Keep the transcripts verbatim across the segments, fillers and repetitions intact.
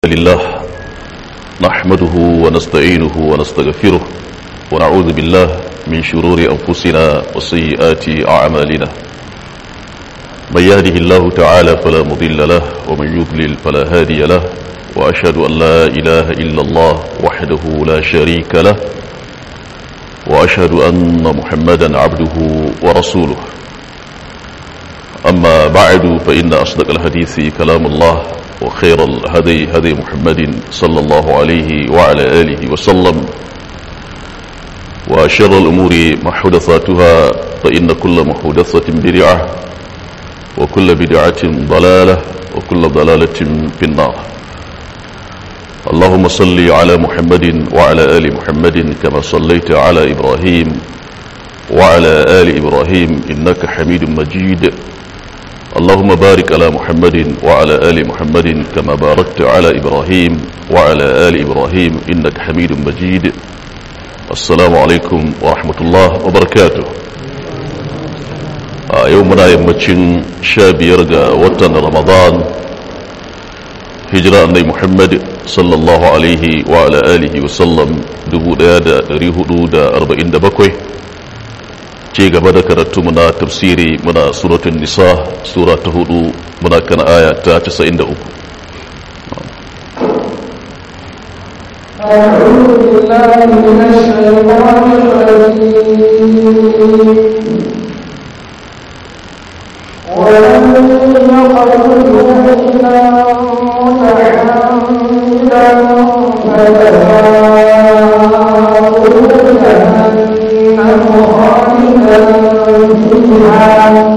لله نحمده ونستعينه ونستغفره ونعوذ بالله من شرور أنفسنا وسيئات أعمالنا من يهده الله تعالى فلا مضل له ومن يضلل فلا هادي له وأشهد أن لا إله إلا الله وحده لا شريك له وأشهد أن محمدا عبده ورسوله أما بعد فإن أصدق الحديث كلام الله وخير الهدي هدي محمد صلى الله عليه وعلى آله وسلم وشر الأمور محدثاتها فإن كل محدثة بدعة وكل بدعة ضلالة وكل ضلالة في النار. اللهم صل على محمد وعلى آل محمد كما صليت على إبراهيم وعلى آل إبراهيم إنك حميد مجيد. اللهم بارك على محمد وعلى آل محمد كما باركت على إبراهيم وعلى آل إبراهيم إنك حميد مجيد. السلام عليكم ورحمة الله وبركاته. يومنا يمتشن شاب يرجى وطن رمضان هجرة النبي محمد صلى الله عليه وعلى آله وسلم دبو ديادة ريهدو دا أربعين دبكوي ci gaba da karatu muna tafsiri muna suratul nisa sura ta hudu muna kan aya ta casa'in da uku. أعوذ بالله من الشيطان الرجيم ولن يقتلوا إلا متعمدا فجزاؤه جهنم خالدا فيها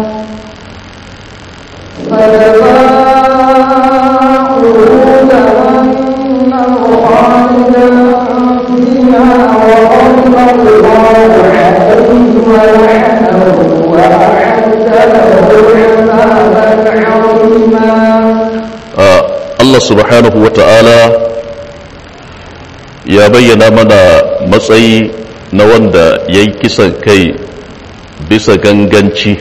فجزاؤه جهنم خالدا فيها وغضب الله عليه ولعنه وأعد له عذابا عظيما. Allah subhanahu wa ta'ala ya bayyana mana matsayi na wanda ya yi kisan kai bisa ganganci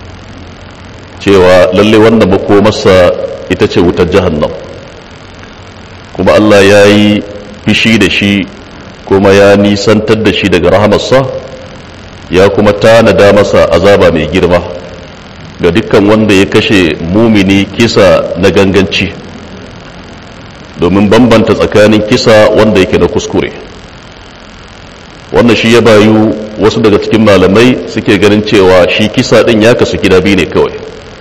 cewa lalle wanda makomarsa ita ce wutar jahannam, kuma Allah ya yi fishi da shi kuma ya nisantar da shi daga rahamarsa, ya kuma tanada masa azaba mai girma ga dukkan wanda ya kashe mumini kisa na ganganci, domin bambanta tsakanin kisa wanda yake na kuskure. Wannan shi ya bayu wasu daga cikin malamai suke ganin cewa shi kisa din ya kasu gida biyu ne kawai,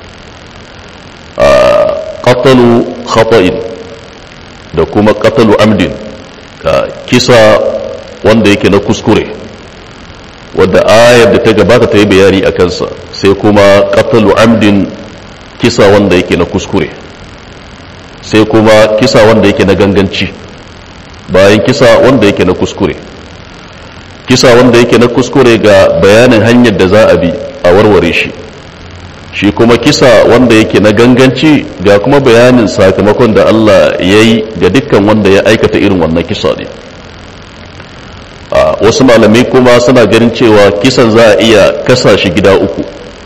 a qatalu khata'in da kuma qatalu amdin, kisa wanda yake na kuskure wadda ayar da ta gabata ta yi bayani a kansa, sai kuma qatalu amdin kisa wanda yake na kuskure, sai kuma kisa wanda yake na ganganci bayan kisa wanda yake na kuskure. Kisa wanda yake na kuskure ga bayanin hanyar da za a bi a warware shi, shi kuma kisa wanda yake na ganganci ga kuma bayanin sakamakon da Allah ya yi ga dukkan wanda ya aikata irin wannan kisa ne. Wasu malamai kuma suna ganin cewa kisan za a iya kasa shi gida uku,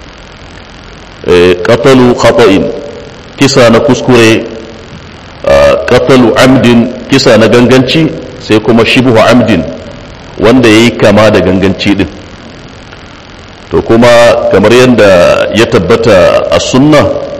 qatalu khata'in kisa na kuskure, qatalu amdin kisa na ganganci, sai kuma shibhu amdin wanda ya yi kama da ganganci din. To kuma kamar yadda ya tabbata a sunna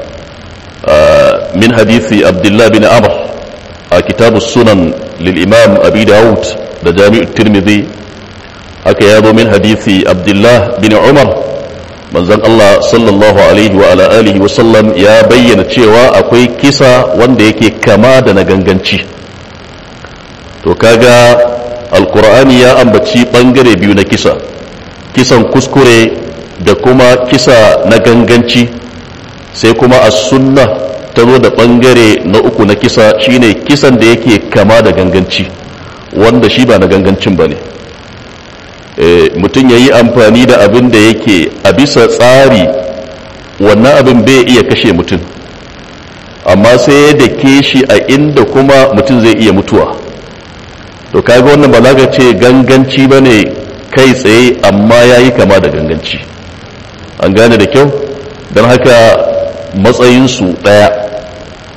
min hadithi abdullah bin amr a kitabu sunan lil imam abi dawud da jami'ut tirmidhi, haka ya zo min hadithi abdullah bin umar manzon Allah sallallahu alaihi wa ala alihi wa sallam ya bayyana cewa akwai kisa wanda yake kama da na ganganci. To kaga alkur'ani ya ambaci bangare biyu na kisa, kisan kuskure da kuma kisa na ganganci, sai kuma as-sunna ta zo da bangare na uku na kisa shine kisan da yake kama da ganganci wanda shi ba na gangancin bane. E, mutum ya yi amfani da abin da yake a bisa tsari wannan abin bai iya kashe mutum, amma sai ya dake shi a inda kuma mutum zai iya mutuwa. To kaga wannan ba za ka ce ganganci ba ne kai tsaye, amma ya yi kama da ganganci. An gane da kyau? Don haka matsayinsu ɗaya.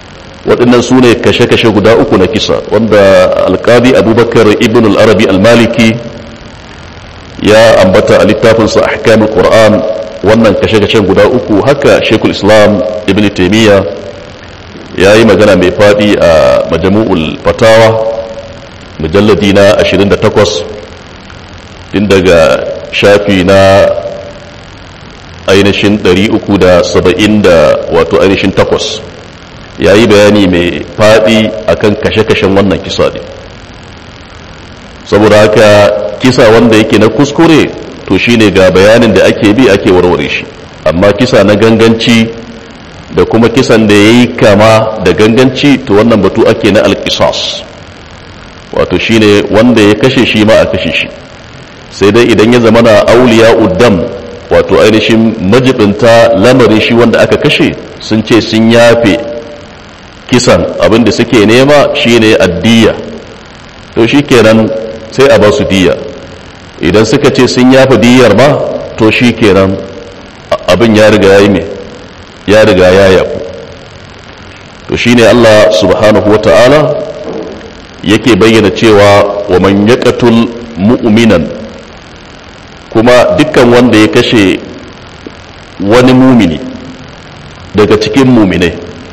waɗannan su ne kashe-kashe guda uku na kisa wanda alƙadi abubakar ibn al-arabi al-maliki ya ambata a littafinsa ahkamul qur'an wannan kashe-kashen guda uku. Haka shekul islam ibn taimiyya ya yi magana mai faɗi a majamu'ul fatawa mujalladi na ashirin da takwas tun daga shafi na ainihin ɗari uku da saba'in da wato ainihin takwas, ya yi bayani mai faɗi akan kashe-kashen wannan kisa ne. saboda haka kisa wanda yake na kuskure to shine ga bayanin da ake bi ake warware shi, amma kisa na ganganci da kuma kisan da ya yi kama da ganganci to wannan batu ake na alƙisas, wato shine wanda ya kashe shi ma a kashe shi. sai dai idan ya zama na auliya uddam wato ainihin majibinta lamarin shi wanda aka kashe sun ce sun yafe kisan, abinda suke nema shine addiya, to shi kenan sai a ba su diya. idan suka ce sun yafe diyar ma to shi kenan abin ya riga ya yi mai ya riga ya yafu. to shine Allah subhanahu wata'ala yake bayyana cewa wa man yaqtul mu'minan, kuma dukkan wanda ya kashe wani mumini daga cikin muminai.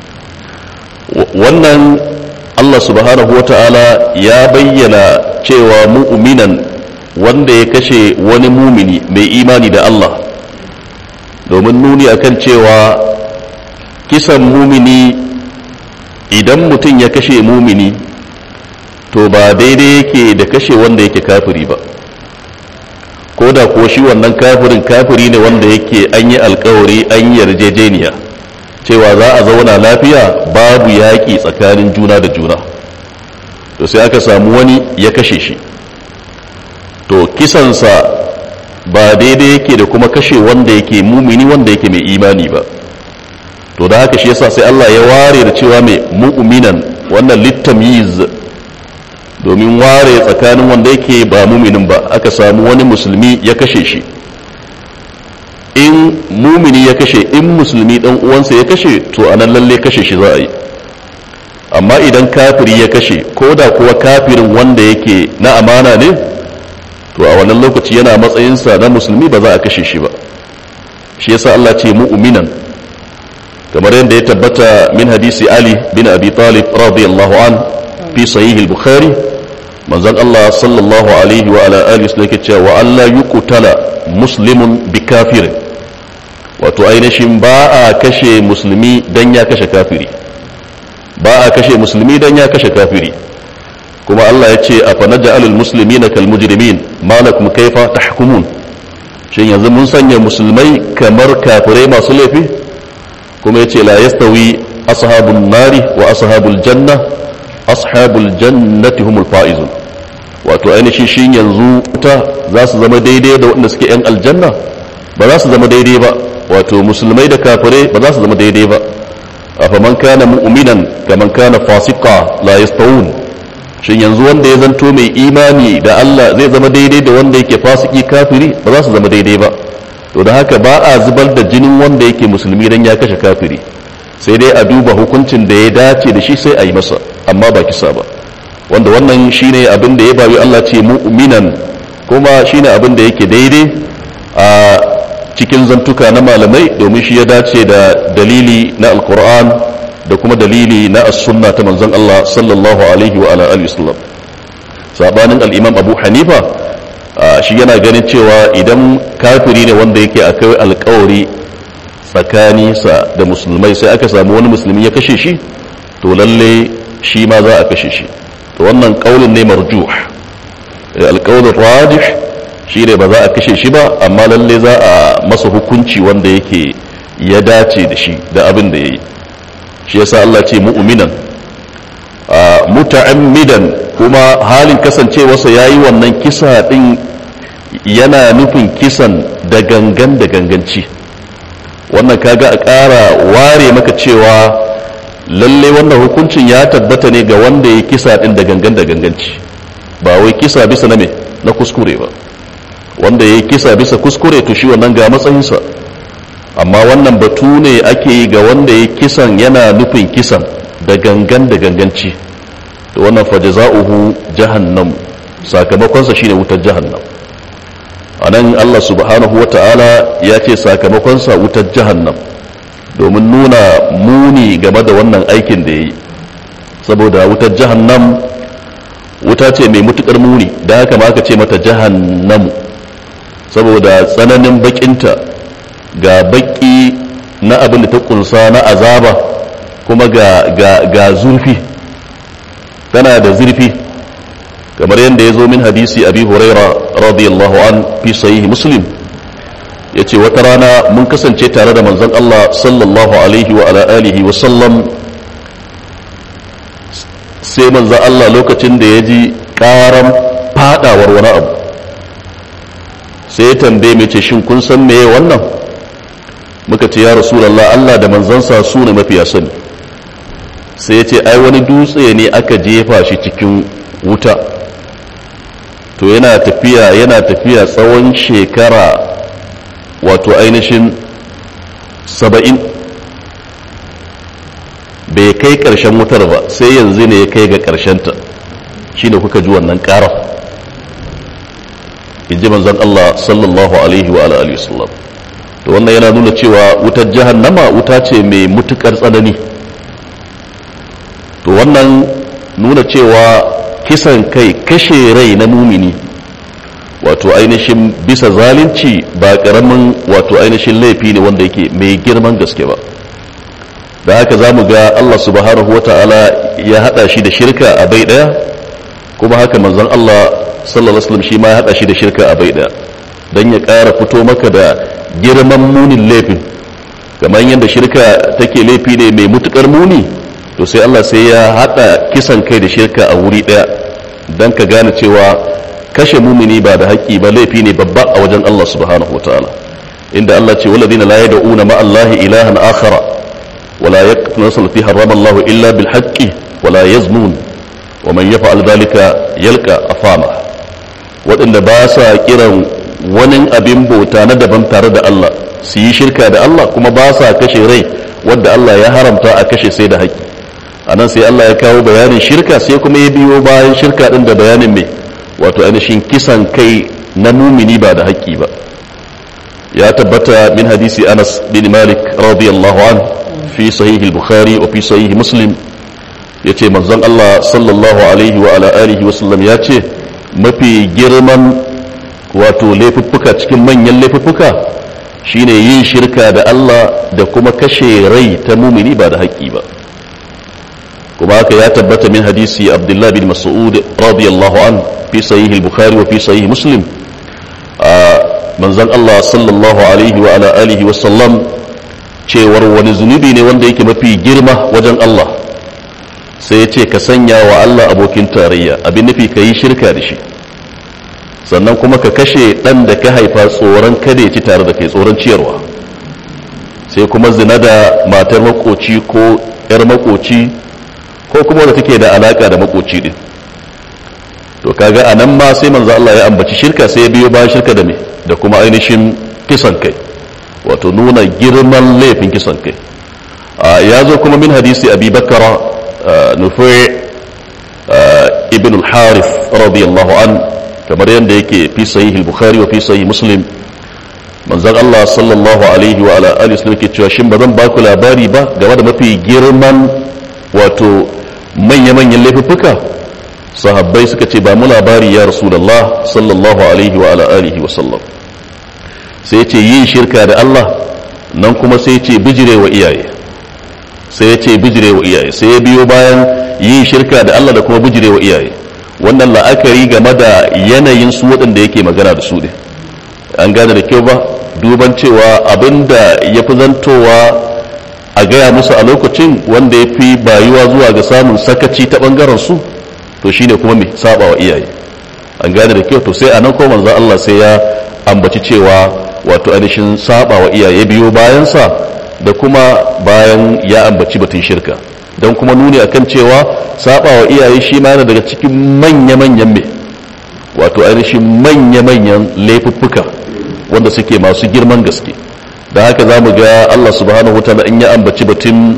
wannan Allah subhanahu wata'ala ya bayyana cewa mu'minan wanda ya kashe wani mumini mai imani da Allah, domin nuni akan cewa kisan mumini, idan mutum ya kashe mumini to ba daidai yake da kashe wanda yake kafiri ba, ko da ko shi wannan kafirin kafiri ne wanda yake an yi alkawari an yi yarjejeniya cewa za a zauna lafiya babu yaƙi tsakanin juna da juna, to sai aka samu wani ya kashe shi, to kisansa ba daidai yake da kuma kashe wanda yake mumini wanda yake mai imani ba. to da haka shi yasa sai Allah ya ware da cewa mai mu'minan, wannan littamyiz, domin ware tsakanin wanda yake ba muminin ba. aka samu wani musulmi ya kashe shi, in mumini ya kashe, in musulmi dan uwansa ya kashe, to anan lalle kashe shi za a yi. amma idan kafiri ya kashe, ko da kuwa kafirin wanda yake na amana ne, to a wannan lokaci yana matsayinsa na musulmi ba za a kashe shi ba. shi yasa Allah ce mu'minan, kamar yadda ya tabbata min hadisi Ali bin Abi Talib radiyallahu an fi sahih al-Bukhari, manzon Allah sallallahu alaihi wa ala alihi wasallam yake cewa wa alla yuqtala muslimun bi kafirin, wato ainihin ba a kashe musulmi dan ya kashe kafiri, ba a kashe musulmi dan ya kashe kafiri. kuma Allah ya ce afa naj'alul muslimina kal mujrimin ma lakum kayfa tahkumun, shin yanzu mun sanya musulmai kamar kafirai masu laifi? kuma yace la yastawi ashabun nari wa ashabul janna ashabul jannati humul faizun, wato ainihin shin yanzu ta za su zama daidai da waɗanda suke yan aljanna? ba za su zama daidai ba, wato musulmai da kafirai ba za su zama daidai ba. afaman kana mu'minan kaman kana fasiqa la yastawun, shin yanzu wanda ya zanto mai imani da Allah zai zama daidai da wanda yake fasiki kafiri? ba za su zama daidai ba. to da haka ba a zubar da jinin wanda yake musulmi dan ya kashe kafiri, sai dai a duba hukuncin da ya dace da shi sai a yi masa, amma ba kisa ba. wanda wannan shine abin da ya bawi Allah ce mu'minan, kuma shine abin da yake daidai a cikin zantuka na malamai, domin shi ya dace da dalili na alkur'an da kuma dalili na as-sunna ta manzon Allah sallallahu alaihi wa ala alihi wasallam. sabanin al-imam Abu Hanifa, shi yana ganin cewa idan kafiri ne wanda yake akai alƙawari tsakaninsa da musulmai, sai aka samu wani musulmi ya kashe shi, to lalle shi ma za a kashe shi. to wannan kaulin ne marjuh. alƙawlin rajih shi ne ba za a kashe shi ba, amma lalle za a masa hukunci wanda yake ya dace da shi da abin da ya yi. shi yasa Allah ce mu'minan muta'ammidan, kuma halin kasancewarsa ya yi wannan kisa ɗin yana nufin kisan da gangan da ganganci. wannan kaga a ƙara ware maka cewa lalle wannan hukuncin ya tabbata ne ga wanda ya kisa ɗin da gangan da ganganci, ba wai kisa bisa na me na kuskure ba. wanda ya kisa bisa kuskure to shi wannan ga matsayinsa, amma wannan batu ne ake yi ga wanda ya kisan yana nufin kisan da gangan da ganganci to wannan fa jaza'uhu jahannam, sakamakonsa shine wutar jahannam. anan Allah subhanahu wata'ala ya ce sakamakonsa wutar jahannam domin nuna muni game da wannan aikin da yayi, saboda wutar jahannam wuta ce mai mutukar muni, da haka ma aka ce mata jahannam saboda tsananin bakinta, ga baki na abin da ta kunsa na azaba, kuma ga ga ga zurfi, tana da zurfi kamar yadda ya zo min hadisi abi huraira radiyallahu an fi sahih muslim yace wata rana mun kasance tare da manzon Allah sallallahu alaihi wa ala alihi wa sallam, sai manzon Allah lokacin da ya ji karan fadawar wani abu sai ya tambaye mai ce shin kun san meye wannan? muka ce ya rasulullah Allah da manzansa su ne mafiya sani. sai ya ce ai wani dutse ne aka jefa shi cikin wuta, to yana tafiya yana tafiya tsawon shekara wato ainihin saba'in bai kai ƙarshen wutar ba, sai yanzu ne ya kai ga ƙarshenta, shi ne kuka ji wannan ƙara, in ji manzan Allah sallallahu alaihi wa alihi wasallam. to wannan yana nuna cewa wutar jahannama wuta ce mai mutukar tsanani. to wannan nuna cewa kisan kai, kashe rai na mumini wato ainihin bisa zalunci ba karamin wato ainihin laifi ne wanda yake mai girman gaske ba. da haka za mu ga Allah subhanahu wa ta'ala ya hada shi da shirka a bai daya, kuma haka manzon Allah sallallahu alaihi wasallam shi ma ya hada shi da shirka a bai daya, dan ya ƙara fito maka da girman munin laifin. kamar yadda shirka take laifi ne mai mutukar muni, to sai Allah sai ya hada kisan kai da shirka a wuri daya dan ka gane cewa kashe mumini ba da haƙƙi ba laifi ne babba a wajen Allah subhanahu wataala, inda Allah ce walladina la yad'una ma Allahi ilahan akhara wala yaqtuluna allati harrama Allahu illa bil haqqi wala yaznun wa man yaf'al dhalika yalqa afama. waɗanda ba sa kiran wani abin bauta na daban tare da Allah, su yi shirka da Allah, kuma ba sa kashe rai wadda Allah ya haramta a kashe sai da haƙƙi. a nan sai Allah ya kawo bayanin shirka, sai kuma ya biyo bayan shirka ɗin da bayanin mai wato ainihin kisan kai na mumini ba da haƙƙi ba. ya tabbata min hadisi Anas bin Malik radiyallahu an fi sahih al-Bukhari wa fi sahih Muslim, yace manzon Allah sallallahu alaihi wa ala alihi wa sallam yace mafi girman wato laifuffuka cikin manyan laifuffuka shine yin shirka da Allah da kuma kashe rai ta mumini ba da haƙƙi ba. kuma haka ya tabbata min hadisi Abdullah bin Mas'ud radiyallahu an fi sahih al-Bukhari wa fi sahih Muslim, manzon Allah sallallahu alaihi wa ala alihi wa sallam cewar wani zunubi ne wanda yake mafi girma wajen Allah, sai ya ce ka sanya wa Allah abokin tarayya, abin nufi ka yi shirka da shi, sannan kuma ka kashe ɗan da ka haifa tsoron kada ya ci tare da kai, tsoron ciyarwa, sai kuma zina da matar makoci ko ‘yar makoci ko kuma wadda take da alaka da makoci din. to kaga anan ma sai manzo Allah ya ambaci shirka, sai ya biyo bayan shirka da me da kuma ainihin kisan kai, wato nuna girman laifin kisan kai. ya zo kuma min hadisi Abi Bakr Nufai ibn al-Harith radiyallahu an, kamar yadda yake fi sahih al-Bukhari wa fi sahih Muslim, manzon Allah sallallahu alaihi wa ala alihi wasallam ke cewa shin bazan ba ku labari ba game da mafi girman wato manya-manyan laifuffuka? sahabbai suka ce ba mu labari ya rasulullah sallallahu alaihi wa ala alihi wasallam. sai ce yin shirka da Allah, nan kuma sai ce bijirewa iyaye, sai ya ce bijirewa iyaye, sai ya biyo bayan yin shirka da Allah da kuma bijirewa iyaye. wannan la'akari game da yanayin su waɗanda yake magana da su ne, an gane da kyau ba, duban cewa abinda ya fi zantowa a gaya musu a lokacin wanda ya fi bayuwa zuwa ga samun sakaci ta ɓangaren su, to shine kuma mai saba wa iyaye. an gane da kyau, to sai a nan ko manzo Allah sai ya ambaci cewa wato ainihin saba wa iyaye biyo bayansa, da kuma bayan ya ambaci batun shirka, don kuma nuni akan cewa saba wa iyaye shi ma yana daga cikin manya-manyan mai wato ainihin manya-manyan laifuffuka wanda suke masu girman gaske. da haka za mu ga Allah subhanahu wataala in ya ambaci batun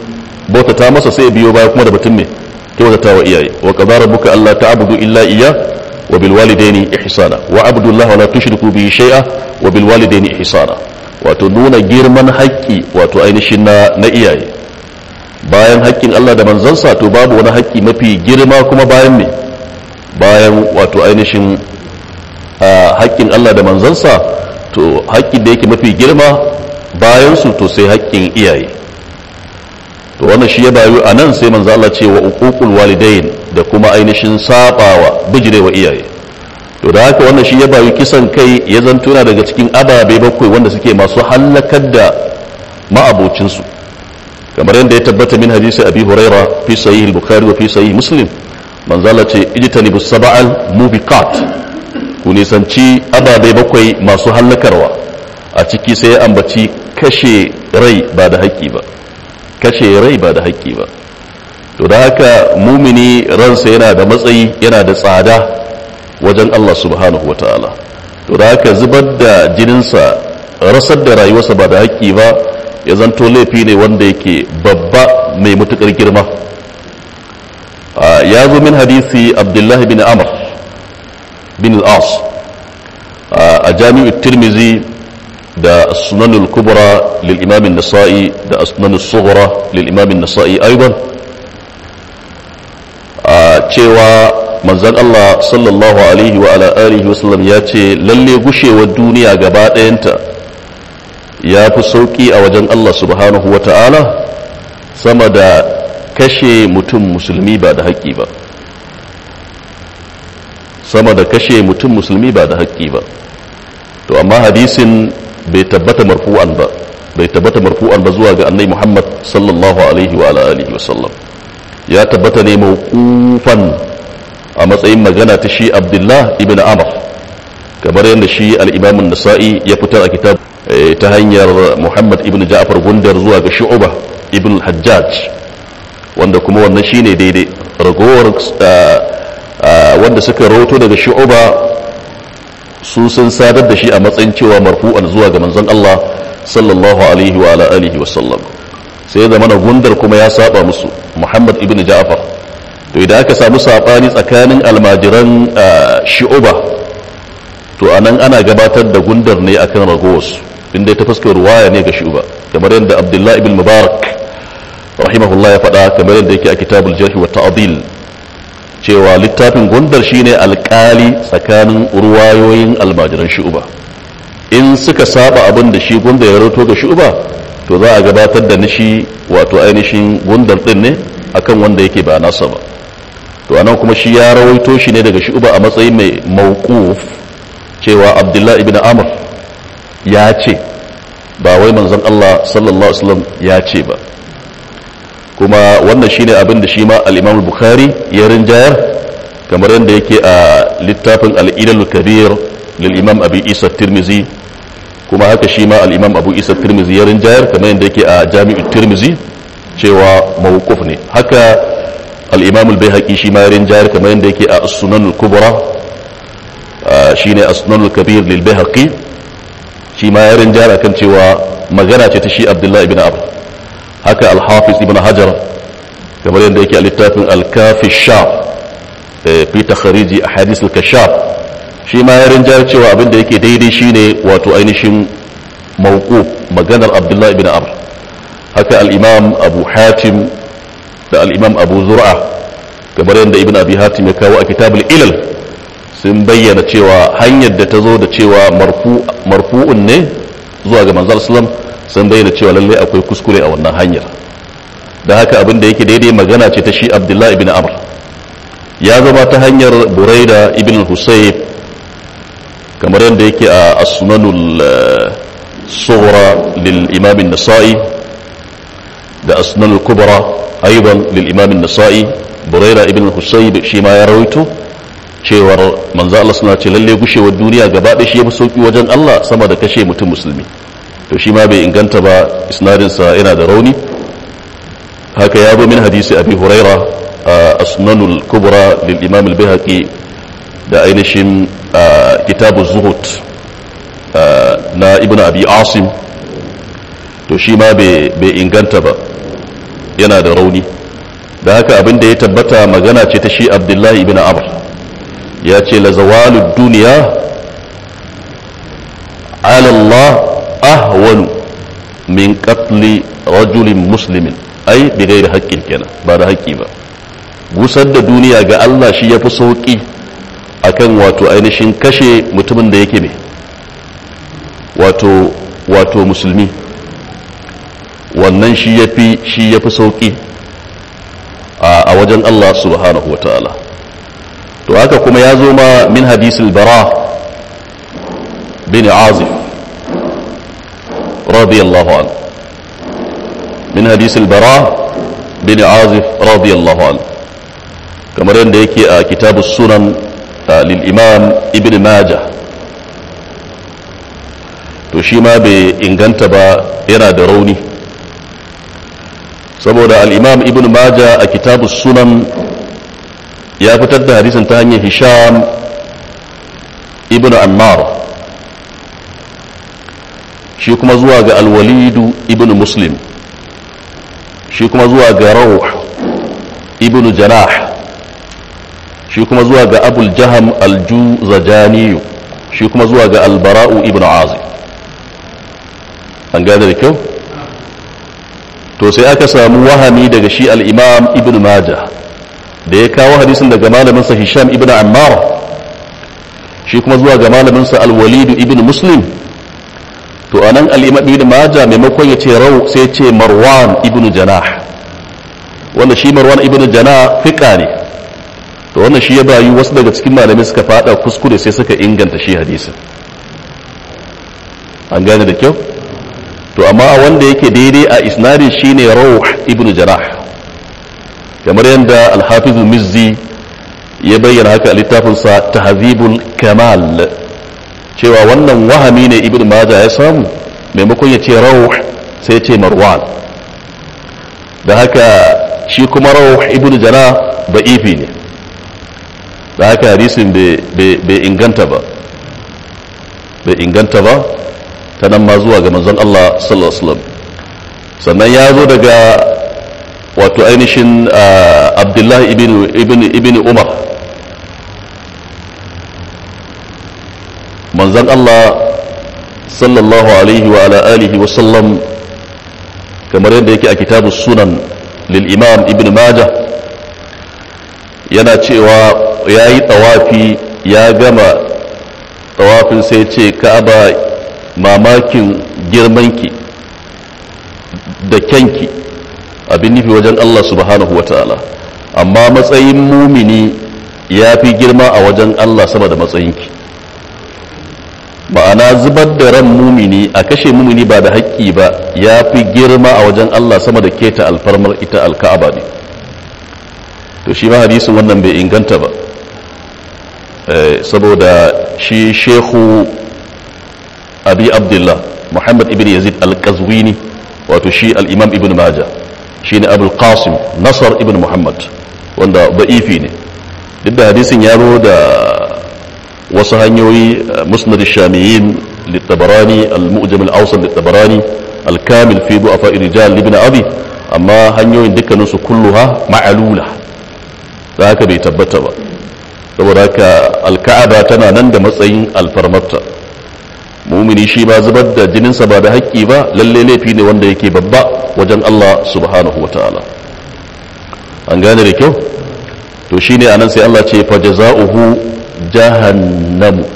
bautata masa sai biyo baya kuma da batun me kyautata wa iyaye wa qadara rabbuka alla ta'budu illa iyyah wa bil walidaini ihsana wa abdullahi wa la tushriku bihi shay'a wa bil walidaini ihsana wato nuna girman haƙƙi wato ainihin na na iyaye bayan haƙƙin Allah da manzansa to babu wani haƙƙi mafi girma kuma bayan me bayan wato ainihin haƙƙin Allah da manzansa to haƙƙin da yake mafi girma bayan su to sai haƙƙin iyaye to wannan shi ya bayu a nan sai manzo Allah ce wa uququl walidain da kuma ainihin sabawa bijirewa iyaye to da haka wannan shi ya bayu kisan kai ya zantuna daga cikin ababe bakwai wanda suke masu halakar da ma'abocin su kamar yadda ya tabbata min hadisi abi huraira fi sahih al-bukhari wa fi sahih muslim manzo Allah ce ijtanibus sab'al mubiqat ku nisanci ababe bakwai masu halakarwa a ciki sai ya ambaci kashe rai ba da haƙƙi ba kashe rai ba da haƙƙi ba to da haka mumini ransa yana da matsayi yana da tsada wajen Allah subhanahu wa ta'ala to da haka zubar da jininsa rasar da rayuwarsa ba da haƙƙi ba ya zanto laifi ne wanda yake babba mai matuƙar girma ya zo min hadisi abdullahi bin amr bin al-as a jami'ut tirmizi da sunanul kubra lil imam an-nasa'i da sunanus sughra lil imam an-nasa'i aidan cewa manzon Allah sallallahu alaihi wa ala alihi wa sallam ya ce lalle gushewar duniya gaba ɗayanta ya fi sauki a wajen Allah subhanahu wa ta'ala sama da kashe mutum musulmi ba da haƙƙi ba sama da kashe mutum musulmi ba da haƙƙi ba to amma hadisin bai tabbata marfu'an ba bai tabbata marfu'an ba zuwa ga annabi Muhammad sallallahu alaihi wa alihi wa sallam ya tabbata ne mawqufan a matsayin magana ta shi Abdullah ibn Amr kamar yadda shi al-Imam an-Nasa'i ya fitar a kitab ta hanyar Muhammad ibn Ja'far Gundar zuwa ga Shu'bah ibn al-Hajjaj wanda kuma wannan shine daidai ragowar wanda suka rawato daga Shu'bah su sun sadar da shi a matsayin cewa marfu'an zuwa ga manzon Allah sallallahu alaihi wa ala alihi wa sallam sai da mana gundar kuma ya saba musu Muhammad ibn Ja'far to idan aka samu sabani tsakanin almajiran Shu'ba to anan ana gabatar da gundar ne akan ragowar inda ta fuskar ruwaya ne ga Shu'ba kamar yadda Abdullah ibn Mubarak rahimahullah ya faɗa kamar yadda yake a kitabul jarh wa ta'dil cewa littafin gundar shine alƙali tsakanin ruwayoyin almajiran Shu'ba in suka saba abin da shi gundar ya rawato ga Shu'ba to za a gabatar da nishi wato ainihin gundar din ne akan wanda yake ba nasa ba to anan kuma shi ya rawaito shi ne daga Shu'ba a matsayin mai mawquf cewa Abdullah ibn Amr ya ce ba wai manzon Allah sallallahu alaihi wasallam ya ce ba kuma wannan shine abin da shi ma al-Imam al-Bukhari ya rinjayar kamar yadda yake a littafin al-Ilal al-Kabir lil Imam Abi Isa at-Tirmidhi kuma haka shi ma al-Imam Abu Isa at-Tirmidhi ya rinjayar kamar yadda yake a Jami' at-Tirmidhi cewa mawquf ne haka al-Imam al-Baihaqi shi ma ya rinjayar kamar yadda yake a As-Sunan al-Kubra shine As-Sunan al-Kabir lil Baihaqi shi ma ya rinjayar akan cewa magana ce ta shi Abdullah ibn Amr haka al-Hafiz ibn Hajar kamar yadda yake a littafin al-Kafi Shaf fi takhrij ahadith al-Kashaf shi ma ya rinjayar cewa abin da yake daidai shine wato ainihin mawquf maganar Abdullah ibn Amr haka al-Imam Abu Hatim da al-Imam Abu Zur'a kamar yadda Ibn Abi Hatim ya kawo a kitabul Ilal sun bayyana cewa hanyar da ta zo da cewa marfu marfu'un ne zuwa ga manzon sallam sun bayyana cewa lalle akwai kuskure a wannan hanyar da haka abin da yake daidai magana ce ta shi Abdullah ibn Amr ya zama ta hanyar Buraida ibn Husayb kamar yadda yake a as-Sunanul Sughra lil Imam an-Nasa'i da as-Sunanul Kubra aidan lil Imam an-Nasa'i Buraida ibn Husayb shi ma ya rawaito cewar manzo Allah suna ce lalle gushewar duniya gaba ɗaya shi yafi sauki wajen Allah sama da kashe mutum musulmi to shi ma bai inganta ba isnadin sa yana da rauni haka ya zo min hadisi Abi Huraira as-Sunanul Kubra lil Imam al-Baihaqi da ainihin kitabu Zuhud na Ibn Abi Asim to shi ma bai inganta ba yana da rauni, da haka abin da ya tabbata magana ce ta shi Abdullahi ibn Amr, ya ce la zawalud duniya ala Allah ahwanu min qatli rajulin muslimin, ai bi gairi haƙƙin kenan, ba da haƙƙi ba. Gusar da duniya ga Allah shi yafi sauki akan wato ainihin kashe mutumin da yake ne wato wato musulmi, wannan shi yafi shi yafi sauki a wajen Allah subhanahu wataala. To haka kuma ya zo ma min hadisul bara bin azif radiyallahu anhu, min hadisul bara bin azif radiyallahu anhu, kamar yadda yake a kitabus sunan lil imam ibn majah. To shi ma bai inganta ba, yana da rauni, saboda al-imam ibn majah a kitabus sunan ya fitar da hadisin ta hanyar hisham ibn ammar, shi kuma zuwa ga al-walidu ibn muslim, shi kuma zuwa ga rawh ibn janah, shi kuma zuwa ga abul jaham al-juzajani, shi kuma zuwa ga al-bara'u ibn azib. An gane da kyau? To sai aka samu wahami daga shi al-imam ibn majah da ya kawo hadisin daga malaminsa hisham ibn ammar, shi kuma zuwa ga malaminsa al-walid ibn muslim. To anan al-imam ibn majah maimakon ya ce raw sai ya ce marwan ibn janah, wanda shi marwan ibn janah fiqa ne. To wannan shi ya bayu wasu daga cikin malamai suka fada kuskure sai suka inganta shi hadisin. An gane da kyau? To amma wanda yake daidai a isnadin shine rawh ibn jarah, kamar yadda al-hafiz mizzi ya bayyana haka a littafinsa tahzibul kamal, cewa wannan wahami ne ibn majah ya samu, maimakon ya ce rawh sai ya ce marwan, da haka shi kuma rawh ibn jarah da'ifi ne, da haka hadisin bai inganta ba bai inganta ba ta nan ma zuwa ga manzon Allah sallallahu alaihi wasallam. Sannan ya zo daga wato ainihin Abdullahi ibn ibn ibn Umar, manzon Allah sallallahu alaihi wa ala alihi wa sallam, kamar yadda yake a kitabus sunan lil imam ibn majah, yana cewa yayi tawafi, ya gama tawafin sai ce Ka'aba mamakin girmanki da kyanki, abin nufi wajen Allah subhanahu wa ta'ala, amma matsayin mumini ya fi girma a wajen Allah sama da matsayinki. Ma'ana zubar da ran mumini, a kashe mumini ba da haƙƙi ba, ya fi girma a wajen Allah sama da keta alfarmar ita alka'aba ne. To shi ma hadisin wannan bai inganta ba, saboda shi shehu abi abdullah muhammad ibn yazid al-qazwini, wato shi al-imam ibn majah, shi ne abul qasim nasar ibn muhammad, wanda da'ifi ne. Duk da hadisin ya zo da wasu hanyoyi, musnad ash-shamiyin lit-tabarani, al-mu'jam al-awsat lit-tabarani, al-kamil fi du'afa rijal ibn abi, amma hanyoyin dukkaninsu kulluha ma'alula, da haka bai tabbata ba. Saboda haka al-ka'aba tana nan da matsayin alfarmarta. Mumini shi ba zubar da jininsa ba da haƙƙi ba, lalle laifi ne wanda yake babba wajen Allah subhanahu wa ta'ala. An gane da kyau? To shine anan sai Allah ce fa jaza'uhu jahannamu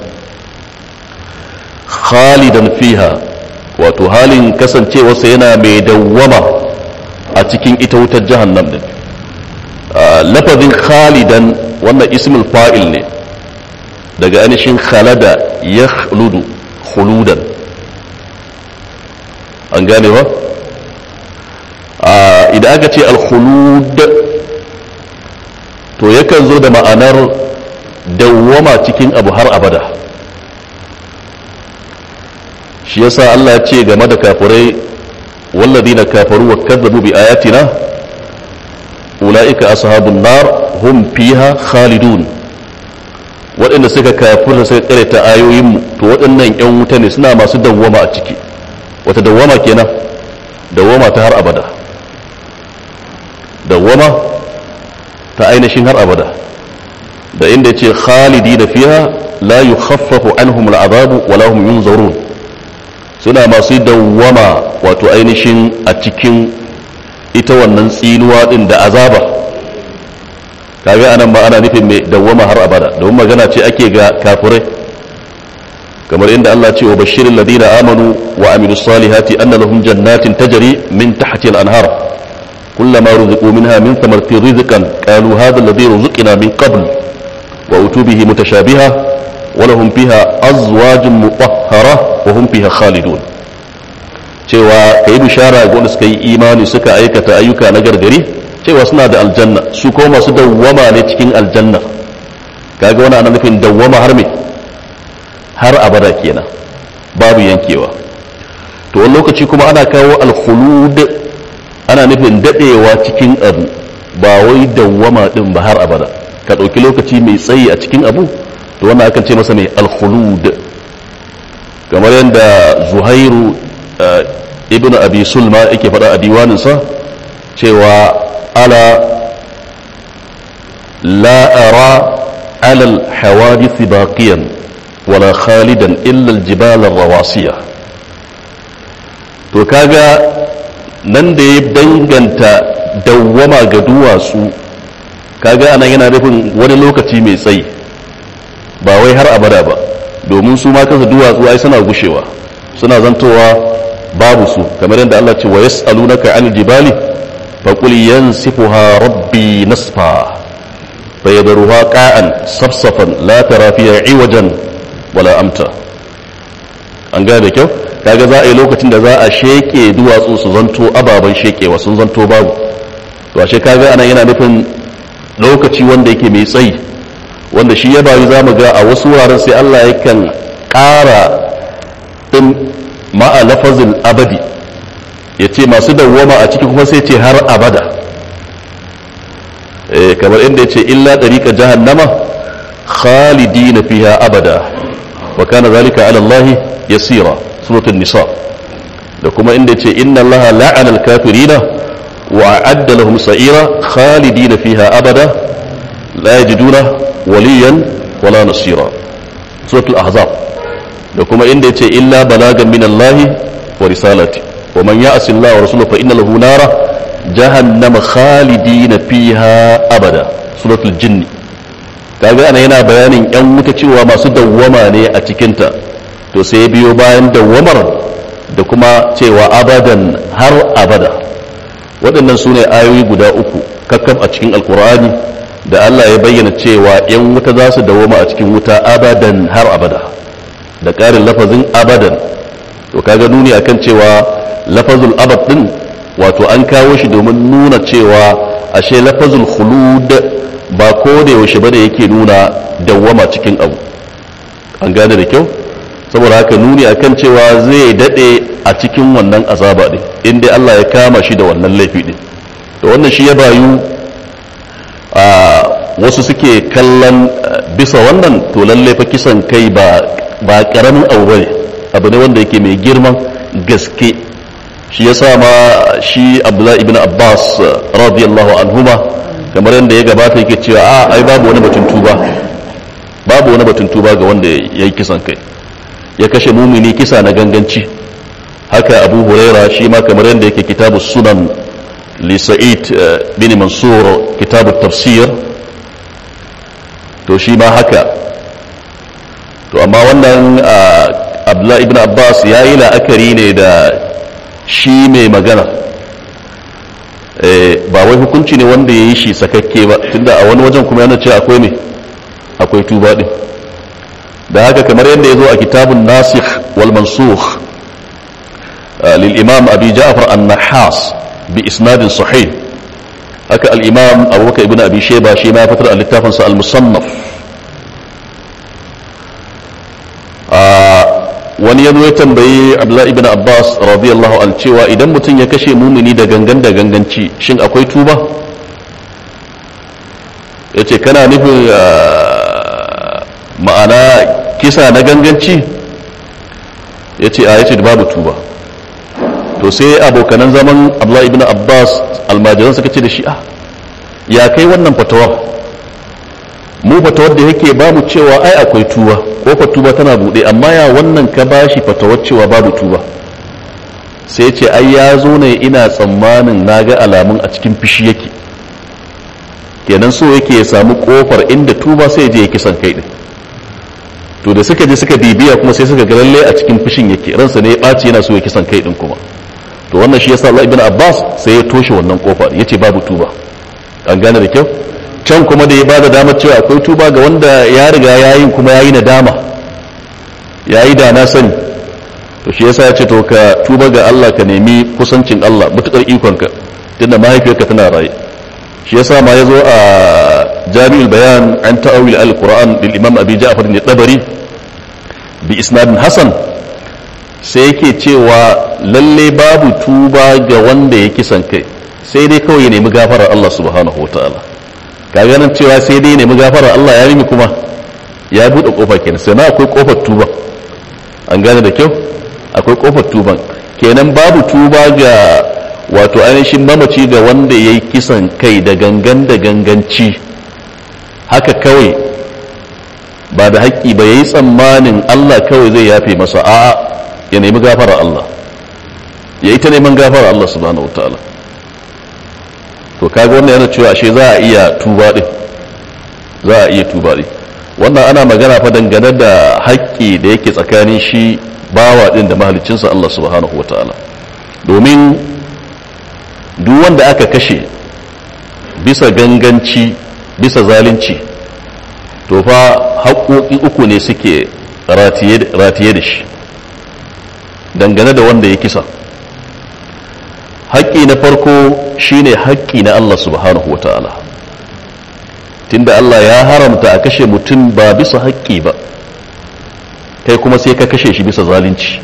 khalidan fiha, wato halin kasancewarsa yana mai dawwama a cikin ita wutar jahannam din. Lafazin khalidan wannan ismul fa'il ne daga anishin khalada yakhludu khuludan. An gane ba? Idan aka ce al-khulud to yakan zo da ma'anar dawwama cikin abu har abada. Shi yasa Allah ya ce game da kafirai, walladina kafaru wa kadzabu bi ayatina ulaika ashabun nar hum fiha khalidun. Waɗanda suka kafirta suka karanta ayoyinmu, to waɗannan ƴan wuta ne, suna masu dawwama a ciki. Wata dawwama kenan? Dawwama ta har abada. dawwama ta ainihin har abada da inda yace khalidina fiha la yukhaffafu anhum al'adabu wa lahum yunzarun suna masu dawwama wato ainihin a cikin ita wannan tsinuwa din da azaba kaga anan ba ana nufin mai dawwama har abada domin magana ce ake ga kafirai kamar inda Allah ce wa bashirin ladina amanu wa amilus salihati anna lahum jannatin tajri min tahtiha al-anhar kullama ruziqu minha min thamarati rizqan qalu hadha alladhi ruziqna min qabl wa utubihi mutashabiha wa lahum fiha azwajun mutahhara wa hum fiha khalidun cewa kai bishara ga wanda suka yi imani suka aikata ayyuka na gargari cewa suna da aljanna su ko masu dawwama ne cikin aljanna kaga wani ana nufin dawwama har me har abada kenan babu yankewa to wani lokaci kuma ana kawo al-khulud ana nufin dadewa cikin abu ba wai dawwama din ba har abada ka dauki lokaci mai tsayi a cikin abu to wannan akan ce masa mai al-khulud kamar yadda Zuhairu ibnu Abi Sulma yake faɗa a diwaninsa cewa ألا لا أرى على الحوادث باقيا ولا خالدا إلا الجبال الرواسية to kaga nan da ya danganta dawwama ga duwatsu kaga anan yana nufin wani lokaci mai tsayi ba wai har abada ba domin su ma kansu duwatsu ai suna gushewa suna zantowa babu su kamar yadda Allah ce wa yas'alunaka 'anil jibali فقل ينسفها ربي نسفا فيذرها قاعا صفصفا لا ترى فيها عوجا ولا أمتا an gane da kyau kaga za a yi lokacin da za a sheke duwatsu su zanto ababen shekewa sun zanto babu to ashe kaga anan yana nufin lokaci wanda yake mai tsayi wanda shi ya bayu zamu ga a wasu wuraren sai Allah yakan ƙara din ma'a lafazin abadi ya ce masu dawwama a ciki kuma sai ce har abada kamar inda ya ce illa ɗariƙa jahannama khalidina fiha abada wa kana zalika ala Allah yasira suratul nisa da kuma inda ya ce inna Allah la'ana al-kafirina wa a'adda lahum sa'ira khalidina fiha abada la yajiduna waliyan wala nasira suratul ahzab da kuma inda ya ce illa balagan min Allah wa risalati ومن يعص الله ورسوله فإن له نار جهنم خالدين فيها أبدا سورة الجن kaga ana yana bayanin yan wuta cewa masu dawwama ne a cikinta to sai biyo bayan dawwamar da kuma cewa abadan har abada waɗannan su ne ayoyi guda uku kakkab a cikin alkur'ani da Allah ya bayyana cewa yan wuta za su dawwama a cikin wuta abadan har abada da ƙarin lafazin abadan to kaga nuni akan cewa lafazul abad din wato an kawo shi domin nuna cewa ashe lafazul khulud ba ko da yaushe bane yake nuna dawwama cikin abu an gane da kyau saboda haka nuni akan cewa zai dade a cikin wannan azaba din inda Allah ya kama shi da wannan laifi din to wannan shi ya bayu a wasu suke kallon bisa wannan to lalle fa kisan kai ba ba karamin abu bane abu ne wanda yake mai girman gaske shi yasa ma shi Abdullah ibn Abbas radiyallahu anhuma kamar yadda ya gabata yake cewa a ai babu wani batun tuba babu wani batun tuba ga wanda ya yi kisan kai ya kashe mumini kisa na ganganci haka Abu Huraira shi ma kamar yadda yake kitabu sunan li Sa'id bin Mansur kitabu tafsir to shi ma haka to amma wannan Abdullah ibn Abbas ya yi la'akari ne da shi mai magana ba wai hukunci ne wanda ya yi shi sakakke ba tunda a wani wajen kuma yana ce akwai ne akwai tuba din da haka kamar yadda ya zo a kitabun nasikh wal mansukh lil imam abi ja'far an-nahas bi isnadin sahih haka al imam abubakar ibn abi shayba shi ma ya fitar a littafinsa al musannaf wani ya zo ya tambayi Abdullahi ibn Abbas radiyallahu anhu cewa idan mutum ya kashe mumini da gangan da ganganci shin akwai tuba yace kana nufin ma'ana kisa na ganganci yace a yace babu tuba to sai abokanan zaman Abdullahi ibn Abbas almajiran suka ce da shi ah ya kai wannan fatawar mu fatawar da yake ba mu cewa ai akwai tuba kofar tuba tana buɗe, amma ya wannan ka bashi fatawar cewa babu tuba? sai ce ai ya zo ne ina tsammanin naga alamun a cikin fishi yake, kenan so yake ya samu kofar inda tuba sai je ya kisan kai din. to da suka je suka bibiya kuma sai suka ga lalle a cikin fishin yake, ransa ne ya ɓaci yana so ya kisan kai din kuma. to wannan shi yasa Allah ibn Abbas sai ya toshe wannan kofar yace babu tuba. an gane da kyau. can kuma da ya bada damar cewa akwai tuba ga wanda ya riga yayin kuma yayi nadama yayi da na sani, to shi yasa ya ce to ka tuba ga Allah ka nemi kusancin Allah mutukar ikonka tunda mahaifiyarka tana raye. shi yasa ma yazo a Jami'ul Bayan an ta'awil al-Qur'an lil Imam Abi Ja'far al-Tabari bi isnadin hasan, sai yake cewa lalle babu tuba ga wanda ya kisan kai, sai dai kawai ya nemi gafarar Allah subhanahu wataala. kaga nan cewa sai dai ya nemi gafarar Allah ya nemi kuma ya bude kofa kenan, sai na akwai kofar tuba. an gane da kyau, akwai kofar tuban kenan. babu tuba ga wato ainihin mamaci ga wanda ya yi kisan kai da gangan da ganganci haka kawai ba da haƙƙi ba, ya yi tsammanin Allah kawai zai yafe masa. a ya nemi gafarar Allah, ya yi ta neman gafarar Allah subhanahu wataala. to kaga wannan yana cewa ashe za a iya tuba din, za a iya tuba din. wannan ana magana fa dangane da haƙƙi da yake tsakanin shi bawa din da mahaliccinsa Allah subhanahu wataala. domin duk wanda aka kashe bisa ganganci bisa zalunci to fa haƙoƙi uku ne suke ratiye da shi dangane da wanda ya kisa. haƙƙi na farko shine haƙƙi na Allah subhanahu wataala, tunda Allah ya haramta a kashe mutum ba bisa haƙƙi ba, kai kuma sai ka kashe shi bisa zalunci,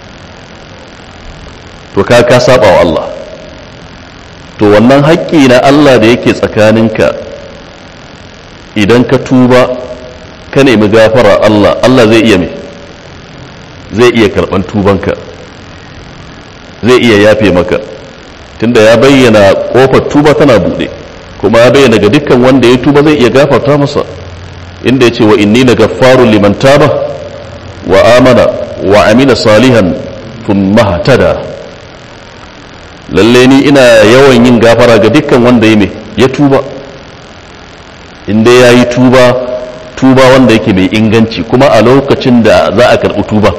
to ka ka saba wa Allah. to wannan haƙƙi na Allah da yake tsakaninka, idan ka tuba ka nemi gafara Allah, Allah zai iya me zai iya karɓan tubanka, zai iya yafe maka, tunda ya bayyana ƙofar tuba tana buɗe, kuma ya bayyana ga dukkan wanda ya tuba zai iya gafarta masa, inda ya ce wa inni na gaffaru liman taba wa amana wa amina salihan thumma ihtada. lalle ni ina yawan yin gafara ga dukkan wanda ya me ya tuba, inda ya yi tuba tuba wanda yake mai inganci kuma a lokacin da za a karɓi tuba.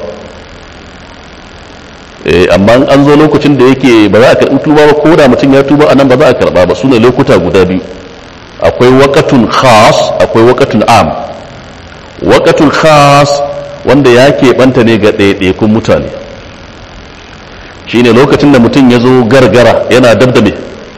amma an zo lokacin da yake ba za a karɓi tuba ba, ko da mutum ya tuba a nan ba za a karɓa ba. su ne lokuta guda biyu, akwai waƙatun khas akwai waƙatun am. waƙatun khas wanda ya keɓanta ne ga ɗaiɗaikun mutane, shine lokacin da mutum ya zo gargara yana dabdame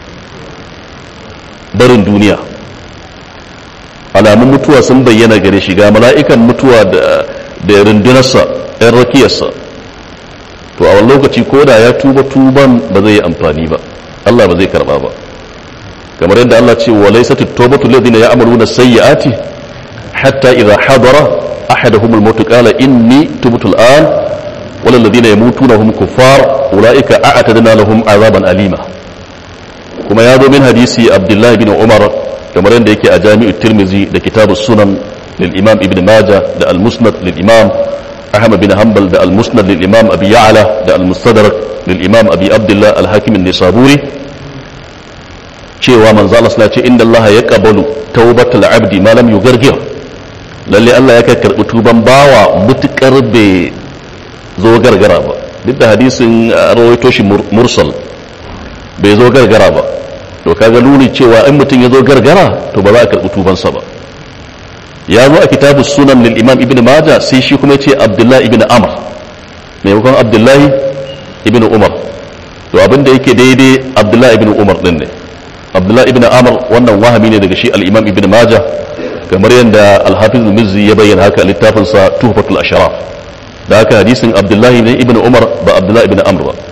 barin duniya, alamun mutuwa sun bayyana gare shi, ga mala'ikan mutuwa da rundunarsa ‘yan rakiyarsa. to a wani lokaci ko da ya tuba tuban ba zai yi amfani ba, Allah ba zai karba ba, kamar yadda Allah ce wa laysatu tawbatu alladhina ya'maluna sayyi'ati hatta idha hadara ahaduhum al-maut qala inni tubtu al-an wal ladina yamutuna hum kuffar ulaika a'tadna lahum azaban alima. kuma ya zo min hadisi Abdullah ibn Umar kamar yadda yake a Jami'ut Tirmidhi da Kitabus Sunan lil Imam Ibn Majah da Al-Musnad lil Imam Ahmad bin Hanbal da Al-Musnad lil Imam Abi Ya'la da Al-Mustadrak lil Imam Abi Abdullah Al-Hakim an-Nisaburi cewa manzo Allah sallallahu alaihi wasallam inna Allah yaqbalu tawbatal 'abdi ma lam yugargir. lalle Allah ya karbi tuban bawa mutukar bai zo gargara ba, duk da hadisin rawaito shi mursal bai zo gargara ba. to kaga nuni cewa in mutum ya zo gargara to ba za a karbi tubansa ba. ya zo a kitabus sunan lil Imam Ibn Majah sai shi kuma ce Abdullah ibn Amr maimakon Abdullahi ibn Umar. to abin da yake daidai Abdullah ibn Umar din ne. Abdullah ibn Amr wannan wahami ne daga shi al-Imam Ibn Majah, kamar yadda al-Hafiz al-Mizzi ya bayyana haka a littafin sa Tuhfatul Ashraf. da haka hadisin Abdullah ne ibn Umar ba Abdullah ibn Amr ba.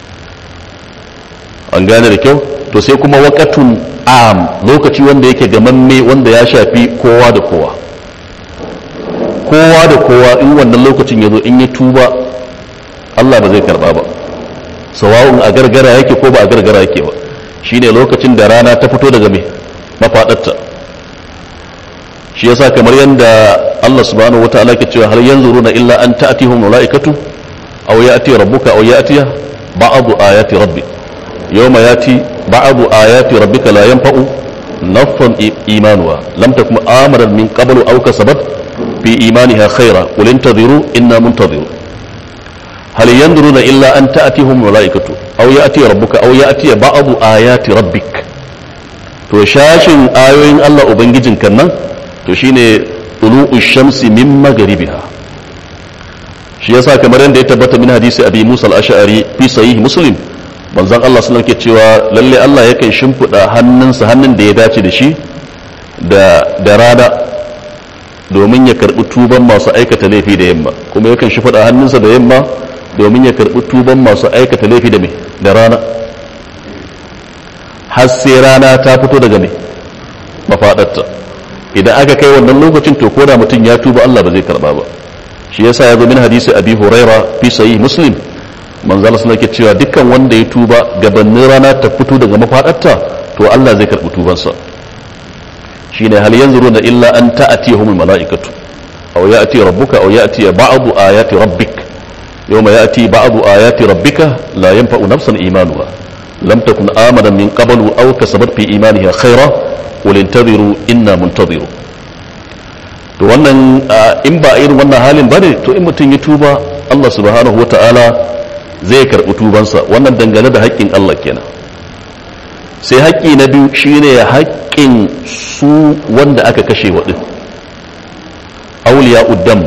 an gane da kyau. to sai kuma waqatun am, lokaci wanda yake gamamme wanda ya shafi kowa da kowa kowa da kowa in wannan lokacin ya zo in ya tuba Allah ba zai karba ba, sawa'un a gargara yake ko ba a gargara yake ba. shine lokacin da rana ta fito daga me mafadarta. shi yasa kamar yanda Allah subhanahu wataala ke cewa hal yanzuruna illa an ta'tihum malaikatu aw ya'ti rabbuka aw ya'ti ba'du ayati rabbik yawma yati ba'du ayati rabbika la yanfa'u nafsan imanuha lam takun amaran min qablu aw kasabat fi imaniha khayra qul intadhiru inna muntadhirun hal yanzuruna illa an ta'tihum malaikatu aw ya'ti rabbuka aw ya'ti ba'du ayati rabbik. to shashin ayoyin Allah ubangijin kan nan to shine tulu'u shamsi min magharibiha. shi yasa kamar yadda ya tabbata min hadisi abi Musa al-Ash'ari fi sahih Muslim manzon Allah sallallahu alaihi wasallam ke cewa lalle Allah yakan shimfida hannunsa hannun da ya dace da shi da da rana domin ya karbi tuban masu aikata laifi da yamma, kuma yakan shimfida hannunsa da yamma domin ya karbi tuban masu aikata laifi da me da rana, har sai rana ta fito daga me mafadarta. idan aka kai wannan lokacin to koda mutum ya tuba Allah ba zai karba ba. shi yasa ya zo min hadisi abi huraira fi sahih muslim manzala suna ke cewa dukkan wanda ya tuba gabanin rana ta fito daga mafadarta to Allah zai karbi tubansa. shine hal yanzuruna illa an ta'tiyahumul malaikatu aw ya'ti rabbuka aw ya'ti ba'du ayati rabbik yawma ya'ti ba'du ayati rabbika la yanfa'u nafsan imanuha lam takun amanan min qablu aw kasabat fi imaniha khayra qul intadhiru inna muntadhiru. to wannan in ba irin wannan halin bane to in mutum ya tuba Allah subhanahu wata'ala zai karbi tubansa. wannan dangane da haƙƙin Allah kenan. sai haƙƙi na biyu shine haƙƙin su wanda aka kashe wa din awliya uddam.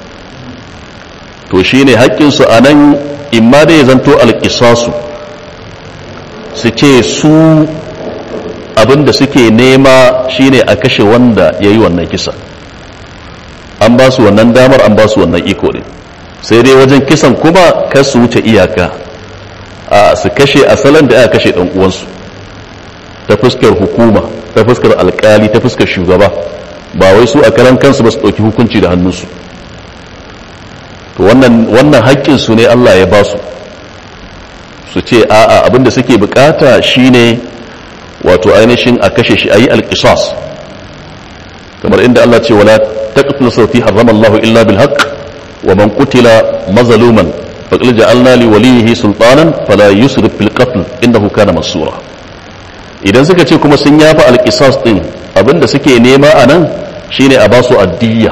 to shine haƙƙin su anan imma da ya zanto alqisasu, su ce su abinda suke nema shine a kashe wanda yayi wannan kisa. an ba su wannan damar, an ba su wannan iko ne, sai dai wajen kisan kuma kar su wuce iyaka a su kashe asalin da aka kashe dan uwansu ta fuskar hukuma, ta fuskar alkali, ta fuskar shugaba, ba wai su a karan kansu ba su dauki hukunci da hannunsu. to wannan wannan haƙƙin su ne Allah ya ba su su ce a'a abinda suke bukata shine wato ainihin a kashe shi ayi alqisas, kamar inda Allah ce wala taqtulu sawti harrama Allah illa bil haqq wa man qutila mazluman faqad ja'alna li waliyhi sultanan fala yusrif fil qatl innahu kana mansura. idan suka ce kuma sun yafa alqisas din abinda suke nema anan shine a basu addiya,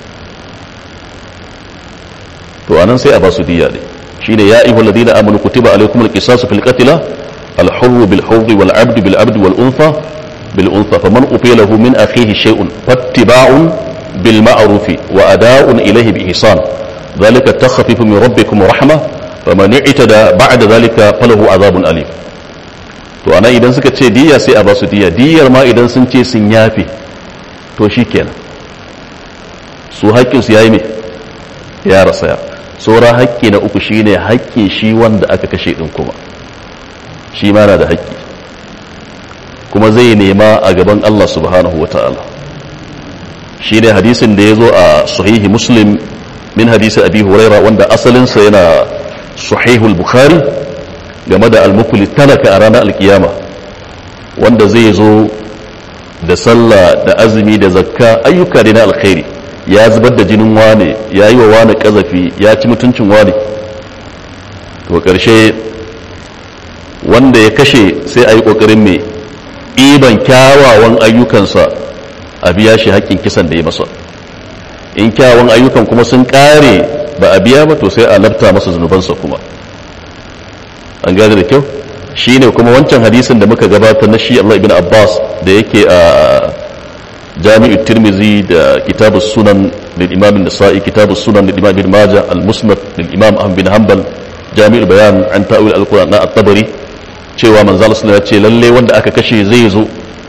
to anan sai a basu diya ne. shine ya ayyuhal ladina amanu kutiba alaykumul qisasu fil qatl al-hurr bil hurr wal 'abd bil 'abd wal untha bil untha faman ufiya lahu min akhihi shay'un fattiba'un bil ma'ruf wa ada'un ilayhi bi ihsan dhalika takhfifu min rabbikum rahmah faman i'tada ba'da dhalika falahu 'adhabun alim. to ana idan suka ce diya sai a basu diya. diyar ma idan sun ce sun yafe to shikenan su haƙƙin su yayi me ya rasaya. saura haƙƙi na uku shine haƙƙin shi wanda aka kashe din, kuma shi ma na da haƙƙi, kuma zai nema a gaban Allah subhanahu wata'ala. shine hadisin da ya zo a sahihi muslim min hadisi abi huraira wanda asalinsa yana sahihul bukhari game da al-mufli talaka a ranar alkiyama, wanda zai zo da sallah da azumi da zakka ayyuka da na alkhairi, ya zubar da jinin wane, ya yi wa wane kazafi, ya ci mutuncin wane, to ƙarshe wanda ya kashe sai a yi ƙoƙarin mai ɗiban kyawawan ayyukansa a biya shi haƙƙin kisan da ya masa. in kyawawan ayyukan kuma sun ƙare ba a biya ba to sai a lafta masa zunubansa kuma. an gane da kyau. shi ne kuma wancan hadisin da muka gabatar na shi Allah ibn Abbas da yake a jami'ut tirmizi da kitabus sunan lil imam an-nasa'i kitabus sunan lil imam ibn majah al-musnad lil imam ahmad bin hanbal jami'ul bayan an ta'wil al-quran na at-tabari cewa manzo Allah sallallahu alaihi wasallam ya ce lalle wanda aka kashe zai zo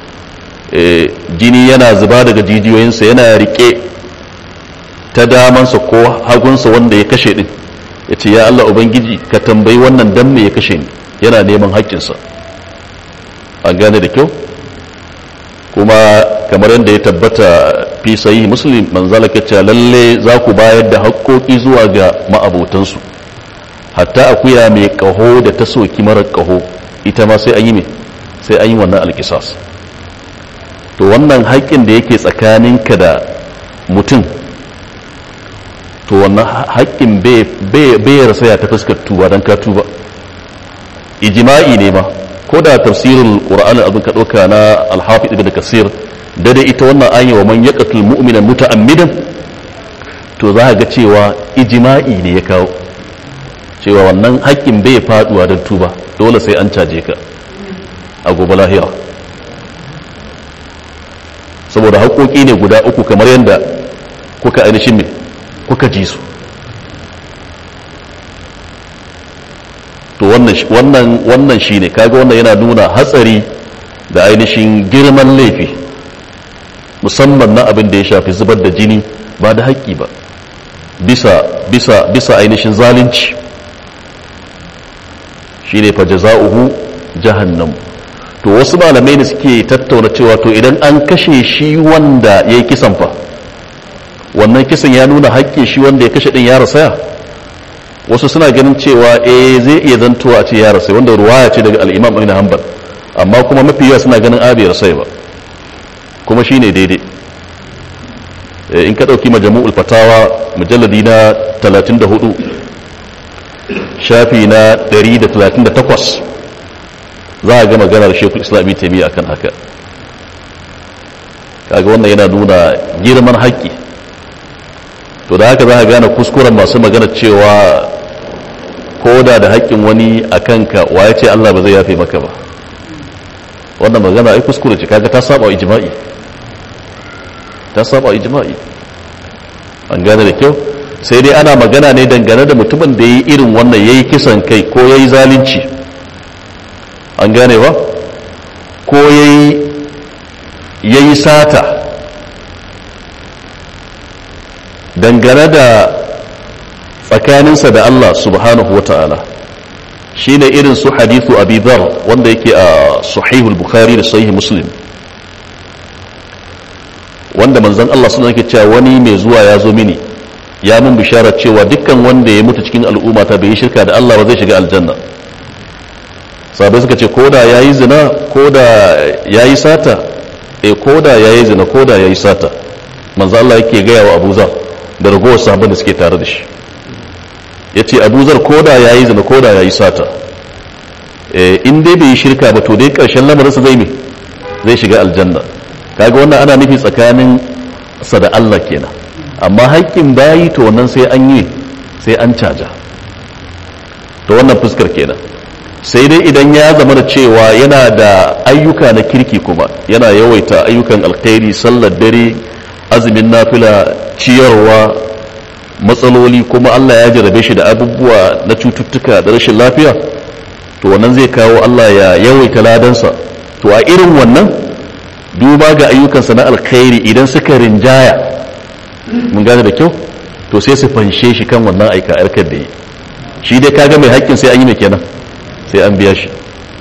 jini yana zuba daga jijiyoyinsa, yana rike ta damansa ko hagunsa wanda ya kashe din, ya ce ya Allah ubangiji ka tambayi wannan dan me ya kashe ni, yana neman haƙƙinsa. an gane da kyau. kuma kamar yadda ya tabbata fi sahih muslim manzala ke cewa lalle za ku bayar da haƙƙoƙi zuwa ga ma'abotansu, hatta akuya mai ƙaho da ta soki marar ƙaho ita ma sai an yi mai sai an yi wannan alƙisas. to wannan haƙƙin da yake tsakaninka da mutum to wannan haƙƙin bai rasaya ta fuskar tuba don ka tuba ijma'i ne ma ko da tafsirin qur'ani abin ka ɗauka na al-hafiz ibn kasir da dai ita wannan ayi wa man yaqtul mu'mina muta'ammidan to za ka ga cewa ijma'i ne ya kawo cewa wannan haƙƙin bai faduwa don tuba dole sai an caje ka a gobe lahira saboda haƙoƙi ne guda uku kamar yadda kuka ainihin me kuka ji su to wannan wannan wannan shine kaga wannan yana nuna hatsari da ainihin girman laifi musamman na abin da ya shafi zubar da jini ba da haƙƙi ba bisa bisa bisa ainihin zalunci shine fa jaza'uhu jahannam to wasu malamai ne suke tattauna cewa to idan an kashe shi wanda yayi kisan fa wannan kisan ya nuna haƙƙin shi wanda ya kashe din ya rasaya wasu suna ganin cewa eh zai iya zantowa a ce ya rasaya wanda ruwaya ce daga al-Imam Ibn Hanbal amma kuma mafi yawa suna ganin abi rasaya ba kuma shine daidai in ka dauki majmu'ul fatawa mujalladi na talatin da hudu shafi na ɗari da talatin da takwas za a ga maganar Sheikhul Islam Ibn Taymiyyah akan haka kaga wannan yana nuna girman haƙƙi to da haka za a gane kuskuren masu magana cewa ko da da haƙƙin wani a kanka wa ya ce Allah ba zai yafe maka ba wannan magana ai kuskure ce kaga ta saba ijma'i ta saba ijma'i an gane da kyau sai dai ana magana ne dangane da mutumin da yayi irin wannan yayi kisan kai ko yayi zalunci an gane ba ko yayi yayi sata dangane da tsakaninsa da Allah subhanahu wa ta'ala shi ne irin su hadithu abi dhar wanda yake a sahihul bukhari da sahih muslim wanda manzon Allah suna yake cewa wani mai zuwa ya zo mini ya mun bishara cewa dukkan wanda ya mutu cikin al'umma ta bai yi shirka da Allah ba zai shiga aljanna sabai suka ce koda yayi zina koda yayi sata eh koda yayi zina koda yayi sata manzon Allah yake ga wa Abu Zar da ragowar sahabban da suke tare da shi ya ce abuzar koda ya yi zina koda ya yi sata in dai bai yi shirka ba to dai ƙarshen lamarinsa zai mai zai shiga aljanna kaga wannan ana nufi tsakanin sa da Allah kenan amma haƙƙin bayi to wannan sai an yi sai an caja to wannan fuskar kenan sai dai idan ya zama da cewa yana da ayyuka na kirki kuma yana yawaita ayyukan alkhairi sallar dare azumin nafila ciyarwa matsaloli kuma Allah ya jarabe shi da abubuwa na cututtuka da rashin lafiya to wannan zai kawo Allah ya yawaita ladansa to a irin wannan duba ga ayyukansa na alkhairi idan suka rinjaya mun gane da kyau to sai su fanshe shi kan wannan aika aikar da yi shi dai kaga mai haƙƙin sai an yi mai kenan sai an biya shi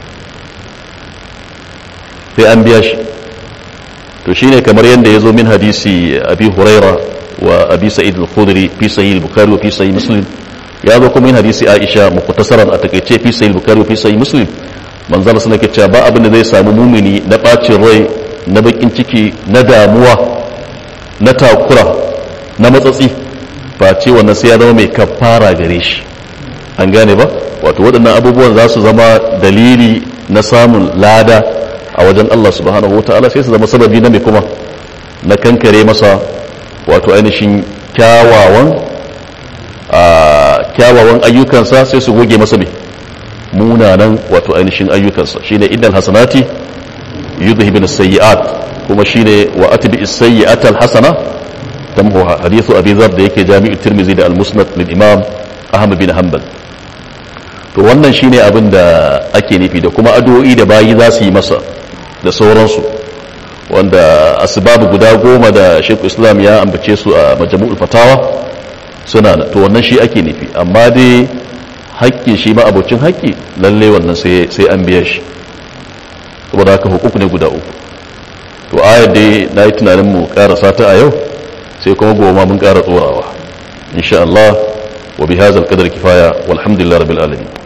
sai an biya shi to shine kamar yadda ya zo min hadisi abi huraira wa abi sa'id al-khudri fi sahih al-bukhari wa fi sahih muslim ya zo kuma min hadisi aisha mukhtasaran a takeice fi sahih al-bukhari wa fi sahih muslim manzala sunan ke cewa ba abin da zai samu mumini na bacin rai na bakin ciki na damuwa na takura na matsatsi face wannan sai ya zama mai kafara gare shi an gane ba wato waɗannan abubuwan za su zama dalili na samun lada a wajen Allah subhanahu wataala sai su zama sababi na mai kuma na kankare masa wato ainihin kyawawan kyawawan ayyukansa sai su goge masa mai munanan wato ainihin ayyukansa shine innal hasanati yudhibun as-sayyi'at kuma shine wa atbi as-sayyi'ata al-hasana tamhuha hadithu abi dharr da yake jami'u tirmidhi da al-musnad lil imam ahmad bin hanbal to wannan shine abin da ake nufi da kuma addu'o'i da bayi za su yi masa da sauransu wanda asbabu guda goma da Sheikh Islam ya ambace su a Majmu'ul Fatawa suna to wannan shi ake nufi amma dai haƙƙi shi ma abocin haƙƙi lalle wannan sai sai an biya shi saboda haka hukuku ne guda uku to ayar dai nayi tunanin mu karasa ta a yau sai kuma goma mun ƙara tsorawa insha Allah wa bihadha al-qadri kifaya walhamdulillahi rabbil alamin